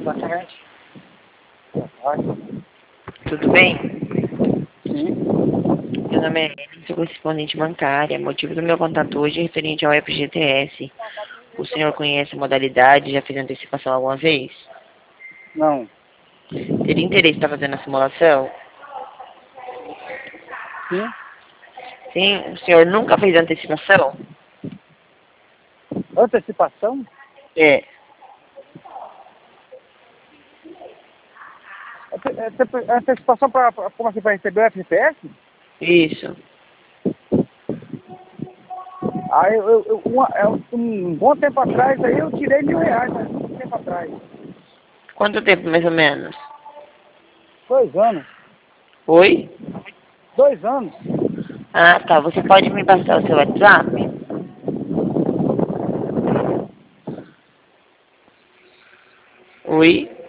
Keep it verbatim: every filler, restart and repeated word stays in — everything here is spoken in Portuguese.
boa tarde. Boa tarde. Tudo bem? Sim. Meu nome é Ellen, sou correspondente bancária. Motivo do meu contato hoje é referente ao F G T S. O senhor conhece a modalidade? Já fez antecipação alguma vez? Não. Teria interesse em estar fazendo a simulação? Sim. Sim? O senhor nunca fez antecipação? Antecipação? É. Ante- ante- Antecipação para, como assim, para receber o F G S? Isso. Aí eu, eu, eu- uma- é um, um bom tempo atrás aí eu tirei mil reais, mas muito tempo atrás. Quanto tempo, mais ou menos? Dois anos. Oi? Dois anos. Ah, tá. Você pode me passar o seu WhatsApp? Oi?